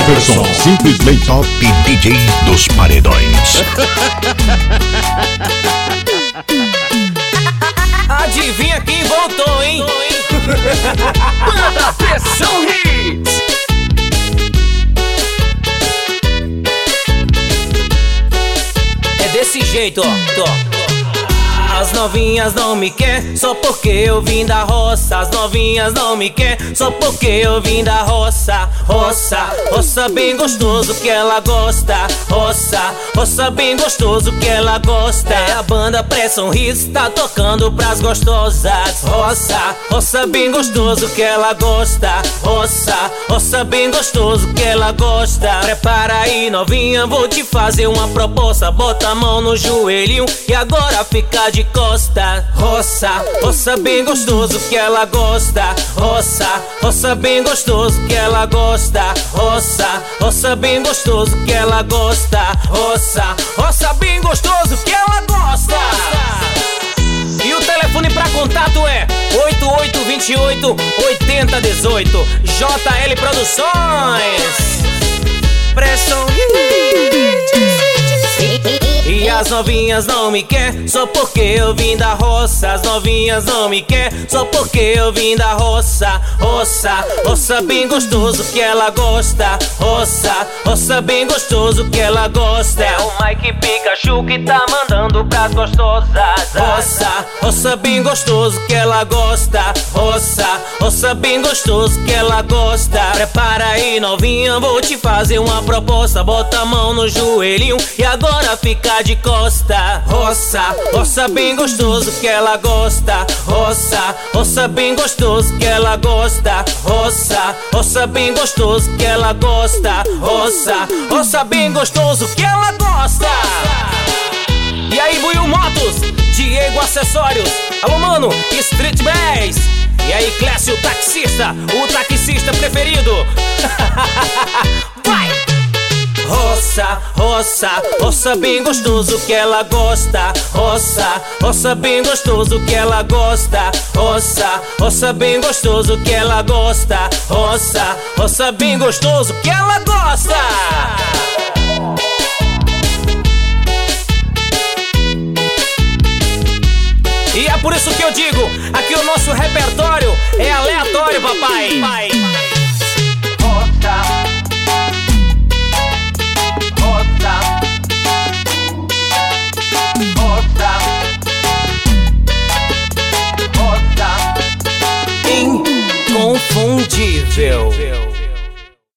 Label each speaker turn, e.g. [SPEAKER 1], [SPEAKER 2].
[SPEAKER 1] Jefferson, simplesmente top DJ dos paredões.
[SPEAKER 2] Adivinha quem voltou, hein?
[SPEAKER 3] Banda Pressão Hits.
[SPEAKER 2] É desse jeito, ó. As novinhas não me quer só porque eu vim da roça. As novinhas não me quer só porque eu vim da roça. Roça, roça bem gostoso que ela gosta. Roça, roça bem gostoso que ela gosta. É a banda Pressão Hits tá tocando pras gostosas. Roça, roça bem gostoso que ela gosta. Roça, roça bem gostoso que ela gosta. Prepara aí novinha, vou te fazer uma proposta. Bota a mão no joelhinho e agora fica de costa. Roça, roça bem gostoso que ela gosta. Roça, roça bem gostoso que ela gosta. Roça, roça bem gostoso que ela gosta. Roça, roça bem gostoso que ela gosta. E o telefone pra contato é 8828-8018. JL Produções. Pressão Hits. E as novinhas não me quer só porque eu vim da roça. As novinhas não me quer só porque eu vim da roça. Roça, roça bem gostoso que ela gosta. Roça, roça bem gostoso que ela gosta. É o Mike Pikachu que tá mandando pras gostosas. Roça, roça bem gostoso que ela gosta. Roça, roça bem gostoso que ela gosta. Prepara aí novinha, vou te fazer uma proposta. Bota a mão no joelhinho e agora fica de costa. Roça, roça bem gostoso que ela gosta. Roça, roça bem gostoso que ela gosta. Roça, roça bem gostoso que ela gosta. Roça, roça bem gostoso que ela gosta. E aí, Buiu Motos, Diego Acessórios, alô mano, Street Bass. E aí, Clécio, taxista, o taxista preferido. Vai! Roça, roça, roça bem gostoso que ela gosta. Roça, roça bem gostoso que ela gosta. Roça, roça bem gostoso que ela gosta. Roça, roça bem gostoso que ela gosta. E é por isso que eu digo, aqui o nosso repertório é aleatório, papai. Inconfundível.